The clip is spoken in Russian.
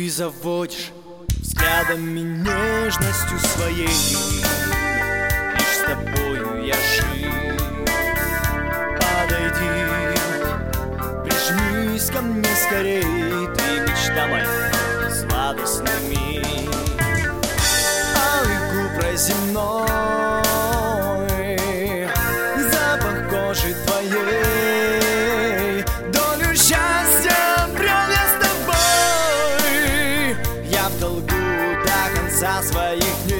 Ты заводишь взглядами нежностью своей. Лишь с тобою я жив. Подойди, прижмись ко мне скорей. Ты мечта моя, сладостный миг. Алый губ земной, запах кожи твоей. Долю счастья обрел я с тобой. Я в долгу до конца своих дней.